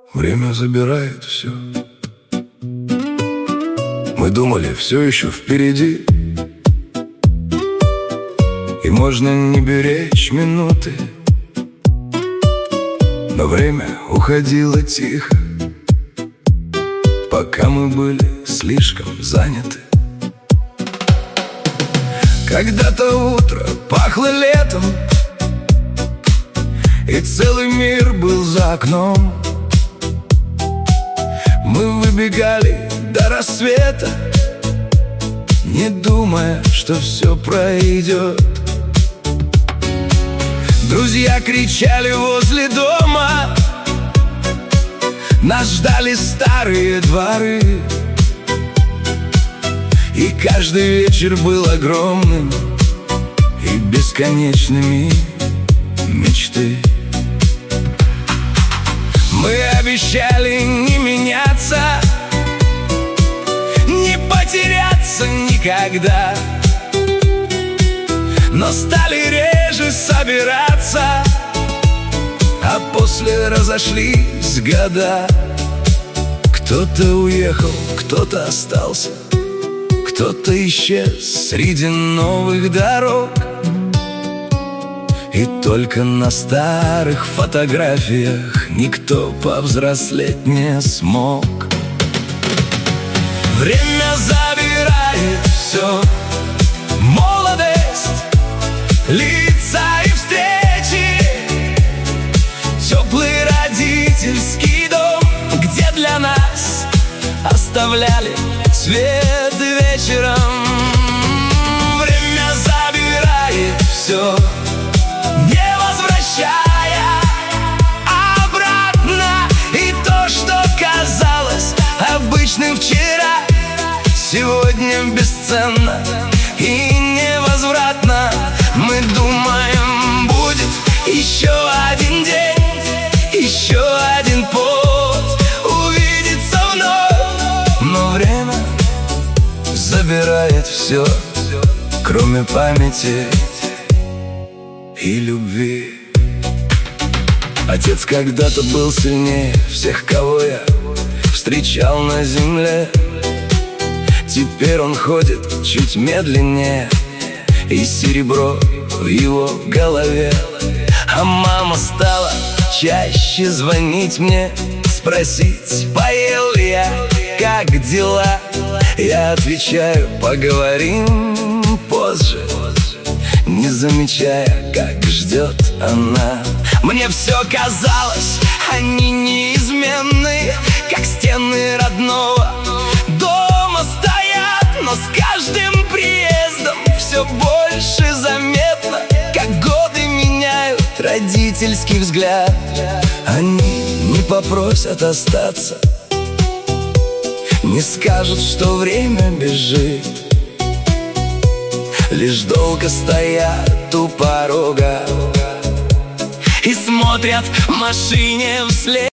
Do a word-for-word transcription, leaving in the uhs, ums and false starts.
Время забирает все. Мы думали, все еще впереди, и можно не беречь минуты. Но время уходило тихо, пока мы были слишком заняты. Когда-то утро пахло летом, и целый мир был за окном. Мы выбегали до рассвета, не думая, что все пройдет. Друзья кричали возле дома, нас ждали старые дворы, и каждый вечер был огромным и бесконечными мечты. Мы обещали не меняться, не потеряться никогда, но стали реже собираться, а после разошлись года. Кто-то уехал, кто-то остался, кто-то исчез среди новых дорог, и только на старых фотографиях никто повзрослеть не смог. Время забирает все: молодость, лица и встречи, теплый родительский дом, где для нас оставляли цвет вечером. Время забирает все, не возвращая обратно, и то, что казалось обычным вчера, сегодня бесценно и невозвратно. Мы думаем, будет еще один день, еще один повод увидеться вновь, но время забирает все, кроме памяти и любви. Отец когда-то был сильнее всех, кого я встречал на земле. Теперь он ходит чуть медленнее, и серебро в его голове. А мама стала чаще звонить мне, спросить, поел ли я, как дела. Я отвечаю, поговорим позже, не замечая, как ждет она. Мне все казалось, они неизменны, как стены родного дома стоят. Но с каждым приездом все больше заметно, как годы меняют родительский взгляд. Они не попросят остаться, не скажут, что время бежит, лишь долго стоят у порога и смотрят машине вслед.